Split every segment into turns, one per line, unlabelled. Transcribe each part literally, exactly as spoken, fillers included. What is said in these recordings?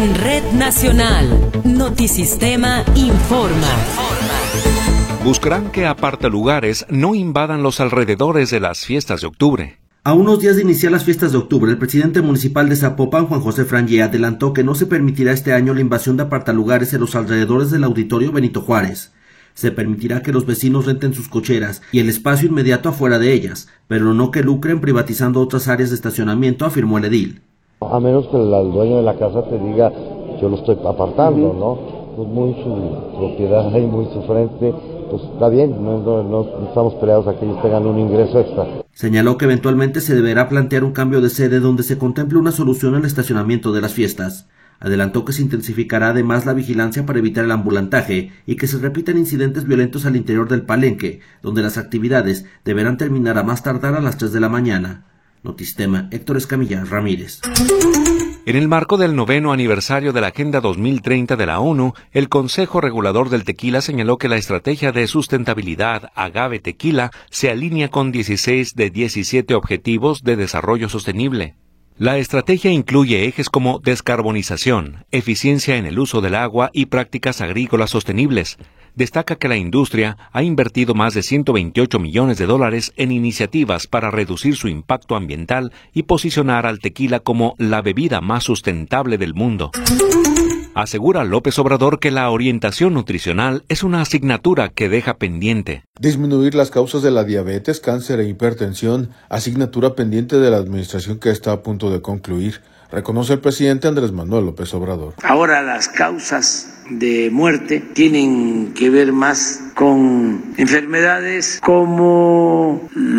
En Red Nacional, Notisistema informa.
Buscarán que apartalugares no invadan los alrededores de las fiestas de octubre.
A unos días de iniciar las fiestas de octubre, el presidente municipal de Zapopan, Juan José Frangé, adelantó que no se permitirá este año la invasión de apartalugares en los alrededores del Auditorio Benito Juárez. Se permitirá que los vecinos renten sus cocheras y el espacio inmediato afuera de ellas, pero no que lucren privatizando otras áreas de estacionamiento, afirmó el edil.
A menos que el dueño de la casa te diga, yo lo estoy apartando, ¿no? Pues muy su propiedad y muy su frente, pues está bien, no, no, no estamos peleados a que ellos tengan un ingreso extra.
Señaló que eventualmente se deberá plantear un cambio de sede donde se contemple una solución al estacionamiento de las fiestas. Adelantó que se intensificará además la vigilancia para evitar el ambulantaje y que se repitan incidentes violentos al interior del palenque, donde las actividades deberán terminar a más tardar a las tres de la mañana. Notisistema, Héctor Escamilla Ramírez.
En el marco del noveno aniversario de la Agenda dos mil treinta de la ONU, el Consejo Regulador del Tequila señaló que la estrategia de sustentabilidad Agave Tequila se alinea con dieciséis de diecisiete Objetivos de Desarrollo Sostenible. La estrategia incluye ejes como descarbonización, eficiencia en el uso del agua y prácticas agrícolas sostenibles. Destaca que la industria ha invertido más de ciento veintiocho millones de dólares en iniciativas para reducir su impacto ambiental y posicionar al tequila como la bebida más sustentable del mundo. Asegura López Obrador que la orientación nutricional es una asignatura que deja pendiente.
Disminuir las causas de la diabetes, cáncer e hipertensión, asignatura pendiente de la administración que está a punto de concluir, reconoce el presidente Andrés Manuel López Obrador.
Ahora las causas de muerte tienen que ver más con enfermedades como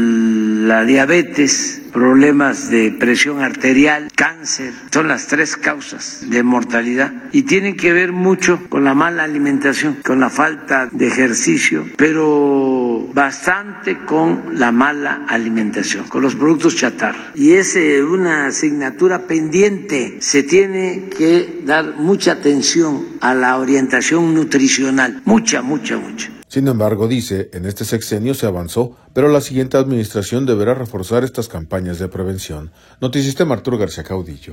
la diabetes, problemas de presión arterial, cáncer, son las tres causas de mortalidad y tienen que ver mucho con la mala alimentación, con la falta de ejercicio, pero bastante con la mala alimentación, con los productos chatarra. Y es una asignatura pendiente, se tiene que dar mucha atención a la orientación nutricional, mucha, mucha, mucha.
Sin embargo, dice, en este sexenio se avanzó, pero la siguiente administración deberá reforzar estas campañas de prevención. Notisistema, Arturo García Caudillo.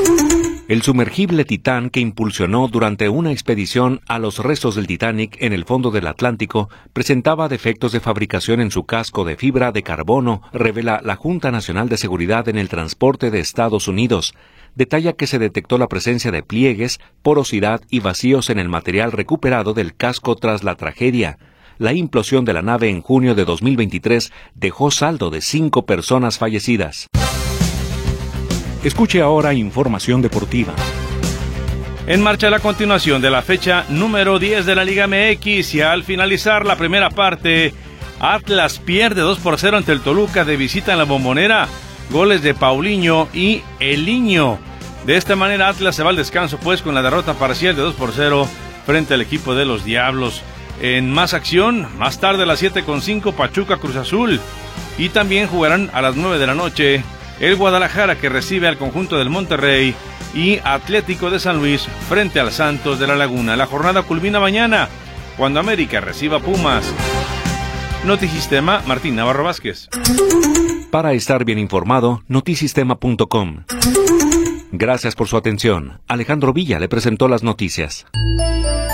El sumergible Titán, que impulsionó durante una expedición a los restos del Titanic en el fondo del Atlántico, presentaba defectos de fabricación en su casco de fibra de carbono, revela la Junta Nacional de Seguridad en el Transporte de Estados Unidos. Detalla que se detectó la presencia de pliegues, porosidad y vacíos en el material recuperado del casco tras la tragedia. La implosión de la nave en junio de dos mil veintitrés dejó saldo de cinco personas fallecidas. Escuche ahora información deportiva.
En marcha la continuación de la fecha número diez de la Liga M X y al finalizar la primera parte, Atlas pierde dos por cero ante el Toluca de visita en la Bombonera. Goles de Paulinho y Eliño. De esta manera Atlas se va al descanso pues con la derrota parcial de dos por cero frente al equipo de los Diablos. En más acción, más tarde a las siete con cinco Pachuca Cruz Azul. Y también jugarán a las nueve de la noche el Guadalajara, que recibe al conjunto del Monterrey, y Atlético de San Luis frente al Santos de la Laguna. La jornada culmina mañana cuando América reciba Pumas. Notisistema, Martín Navarro Vázquez.
Para estar bien informado, notisistema punto com. Gracias por su atención. Alejandro Villa le presentó las noticias.